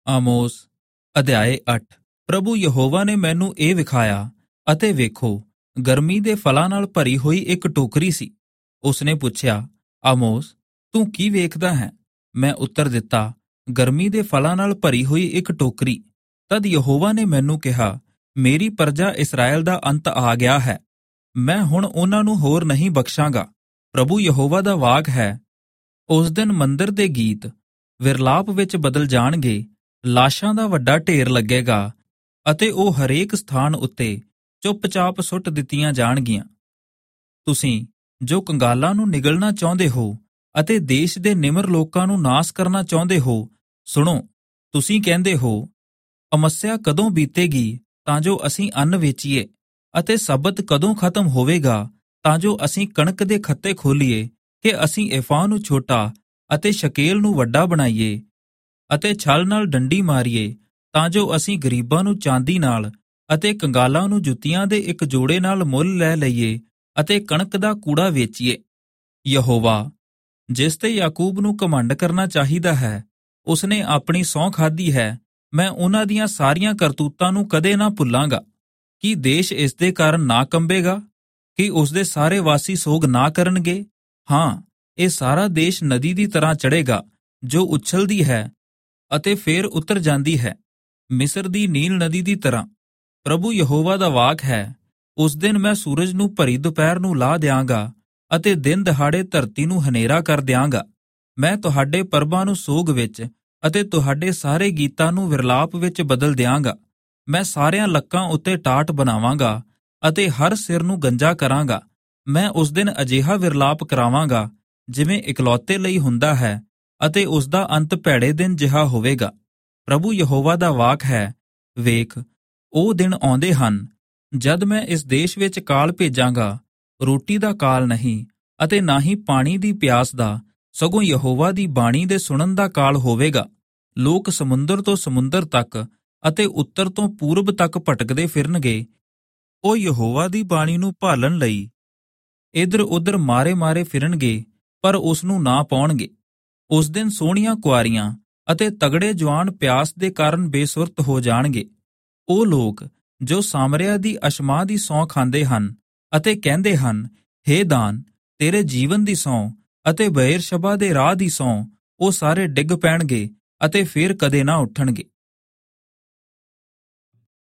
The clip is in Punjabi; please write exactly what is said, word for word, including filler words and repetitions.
ਆਮੋਸ ਅਧਿਆਏ ਅੱਠ। ਪ੍ਰਭੂ ਯਹੋਵਾ ਨੇ ਮੈਨੂੰ ਇਹ ਵਿਖਾਇਆ, ਅਤੇ ਵੇਖੋ, ਗਰਮੀ ਦੇ ਫਲਾਂ ਨਾਲ ਭਰੀ ਹੋਈ ਇੱਕ ਟੋਕਰੀ ਸੀ। ਉਸਨੇ ਪੁੱਛਿਆ, ਆਮੋਸ, ਤੂੰ ਕੀ ਵੇਖਦਾ ਹੈ? ਮੈਂ ਉੱਤਰ ਦਿੱਤਾ, ਗਰਮੀ ਦੇ ਫਲਾਂ ਨਾਲ ਭਰੀ ਹੋਈ ਇੱਕ ਟੋਕਰੀ। ਤਦ ਯਹੋਵਾ ਨੇ ਮੈਨੂੰ ਕਿਹਾ, ਮੇਰੀ ਪ੍ਰਜਾ ਇਸਰਾਏਲ ਦਾ ਅੰਤ ਆ ਗਿਆ ਹੈ। ਮੈਂ ਹੁਣ ਉਹਨਾਂ ਨੂੰ ਹੋਰ ਨਹੀਂ ਬਖਸ਼ਾਂਗਾ। ਪ੍ਰਭੂ ਯਹੋਵਾ ਦਾ ਵਾਕ ਹੈ। ਉਸ ਦਿਨ ਮੰਦਰ ਦੇ ਗੀਤ ਵਿਰਲਾਪ ਵਿੱਚ ਬਦਲ ਜਾਣਗੇ, ਲਾਸ਼ਾਂ ਦਾ ਵੱਡਾ ਢੇਰ ਲੱਗੇਗਾ, ਅਤੇ ਉਹ ਹਰੇਕ ਸਥਾਨ ਉੱਤੇ ਚੁੱਪਚਾਪ ਸੁੱਟ ਦਿੱਤੀਆਂ ਜਾਣਗੀਆਂ। ਤੁਸੀਂ ਜੋ ਕੰਗਾਲਾਂ ਨੂੰ ਨਿਗਲਣਾ ਚਾਹੁੰਦੇ ਹੋ ਅਤੇ ਦੇਸ਼ ਦੇ ਨਿਮਰ ਲੋਕਾਂ ਨੂੰ ਨਾਸ ਕਰਨਾ ਚਾਹੁੰਦੇ ਹੋ, ਸੁਣੋ। ਤੁਸੀਂ ਕਹਿੰਦੇ ਹੋ, ਅਮੱਸਿਆ ਕਦੋਂ ਬੀਤੇਗੀ ਤਾਂ ਜੋ ਅਸੀਂ ਅੰਨ ਵੇਚੀਏ, ਅਤੇ ਸਬਤ ਕਦੋਂ ਖਤਮ ਹੋਵੇਗਾ ਤਾਂ ਜੋ ਅਸੀਂ ਕਣਕ ਦੇ ਖੱਤੇ ਖੋਲੀਏ, ਕਿ ਅਸੀਂ ਏਫਾ ਨੂੰ ਛੋਟਾ ਅਤੇ ਸ਼ਕੇਲ ਨੂੰ ਵੱਡਾ ਬਣਾਈਏ, ਅਤੇ ਛਲ ਨਾਲ ਡੰਡੀ ਮਾਰੀਏ, ਤਾਂ ਜੋ ਅਸੀਂ ਗਰੀਬਾਂ ਨੂੰ ਚਾਂਦੀ ਨਾਲ ਅਤੇ ਕੰਗਾਲਾਂ ਨੂੰ ਜੁੱਤੀਆਂ ਦੇ ਇੱਕ ਜੋੜੇ ਨਾਲ ਮੁੱਲ ਲੈ ਲਈਏ, ਅਤੇ ਕਣਕ ਦਾ ਕੂੜਾ ਵੇਚੀਏ। ਯਹੋਵਾ, ਜਿਸ ਤੇ ਯਾਕੂਬ ਨੂੰ ਘਮੰਡ ਕਰਨਾ ਚਾਹੀਦਾ ਹੈ, ਉਸਨੇ ਆਪਣੀ ਸਹੁੰ ਖਾਧੀ ਹੈ। ਮੈਂ ਉਹਨਾਂ ਦੀਆਂ ਸਾਰੀਆਂ ਕਰਤੂਤਾਂ ਨੂੰ ਕਦੇ ਨਾ ਭੁੱਲਾਂਗਾ। ਕੀ ਦੇਸ਼ ਇਸ ਦੇ ਕਾਰਨ ਨਾ ਕੰਬੇਗਾ? ਕੀ ਉਸਦੇ ਸਾਰੇ ਵਾਸੀ ਸੋਗ ਨਾ ਕਰਨਗੇ? ਹਾਂ, ਇਹ ਸਾਰਾ ਦੇਸ਼ ਨਦੀ ਦੀ ਤਰ੍ਹਾਂ ਚੜ੍ਹੇਗਾ, ਜੋ ਉਛਲਦੀ ਹੈ ਅਤੇ ਫੇਰ ਉਤਰ ਜਾਂਦੀ ਹੈ, ਮਿਸਰ ਦੀ ਨੀਲ ਨਦੀ ਦੀ ਤਰ੍ਹਾਂ। ਪ੍ਰਭੂ ਯਹੋਵਾ ਦਾ ਵਾਕ ਹੈ। ਉਸ ਦਿਨ ਮੈਂ ਸੂਰਜ ਨੂੰ ਭਰੀ ਦੁਪਹਿਰ ਨੂੰ ਲਾ ਦਿਆਂਗਾ, ਅਤੇ ਦਿਨ ਦਿਹਾੜੇ ਧਰਤੀ ਨੂੰ ਹਨੇਰਾ ਕਰ ਦਿਆਂਗਾ। ਮੈਂ ਤੁਹਾਡੇ ਪਰਬਾਂ ਨੂੰ ਸੋਗ ਵਿੱਚ ਅਤੇ ਤੁਹਾਡੇ ਸਾਰੇ ਗੀਤਾਂ ਨੂੰ ਵਿਰਲਾਪ ਵਿੱਚ ਬਦਲ ਦਿਆਂਗਾ। ਮੈਂ ਸਾਰਿਆਂ ਲੱਕਾਂ ਉੱਤੇ ਟਾਟ ਬਣਾਵਾਂਗਾ, ਅਤੇ ਹਰ ਸਿਰ ਨੂੰ ਗੰਜਾ ਕਰਾਂਗਾ। ਮੈਂ ਉਸ ਦਿਨ ਅਜਿਹਾ ਵਿਰਲਾਪ ਕਰਾਵਾਂਗਾ, ਜਿਵੇਂ ਇਕਲੌਤੇ ਲਈ ਹੁੰਦਾ ਹੈ, ਅਤੇ ਉਸ ਦਾ ਅੰਤ ਭੈੜੇ ਦਿਨ ਜਿਹਾ ਹੋਵੇਗਾ। ਪ੍ਰਭੂ ਯਹੋਵਾ ਦਾ ਵਾਕ ਹੈ। ਵੇਖ, ਉਹ ਦਿਨ ਆਉਂਦੇ ਹਨ, ਜਦ ਮੈਂ ਇਸ ਦੇਸ਼ ਵਿੱਚ ਕਾਲ ਭੇਜਾਂਗਾ, ਰੋਟੀ ਦਾ ਕਾਲ ਨਹੀਂ, ਅਤੇ ਨਾ ਹੀ ਪਾਣੀ ਦੀ ਪਿਆਸ ਦਾ, ਸਗੋਂ ਯਹੋਵਾ ਦੀ ਬਾਣੀ ਦੇ ਸੁਣਨ ਦਾ ਕਾਲ ਹੋਵੇਗਾ। ਲੋਕ ਸਮੁੰਦਰ ਤੋਂ ਸਮੁੰਦਰ ਤੱਕ ਅਤੇ ਉੱਤਰ ਤੋਂ ਪੂਰਬ ਤੱਕ ਭਟਕਦੇ ਫਿਰਨਗੇ, ਉਹ ਯਹੋਵਾ ਦੀ ਬਾਣੀ ਨੂੰ ਭਾਲਣ ਲਈ ਇੱਧਰ ਉੱਧਰ ਮਾਰੇ ਮਾਰੇ ਫਿਰਨਗੇ, ਪਰ ਉਸ ਨੂੰ ਨਾ ਪਾਉਣਗੇ। ਉਸ ਦਿਨ ਸੋਹਣੀਆਂ ਕੁਆਰੀਆਂ ਅਤੇ ਤਗੜੇ ਜਵਾਨ ਪਿਆਸ ਦੇ ਕਾਰਨ ਬੇਸੁਰਤ ਹੋ ਜਾਣਗੇ। ਉਹ ਲੋਕ ਜੋ ਸਾਮਰਿਆ ਦੀ ਅਸ਼ਮਾਂ ਦੀ ਸਹੁੰ ਖਾਂਦੇ ਹਨ ਅਤੇ ਕਹਿੰਦੇ ਹਨ, ਹੇ ਦਾਨ, ਤੇਰੇ ਜੀਵਨ ਦੀ ਸਹੁੰ, ਅਤੇ ਬਏਰਸ਼ਬਾ ਦੇ ਰਾਹ ਦੀ ਸਹੁੰ, ਉਹ ਸਾਰੇ ਡਿੱਗ ਪੈਣਗੇ ਅਤੇ ਫੇਰ ਕਦੇ ਨਾ ਉੱਠਣਗੇ।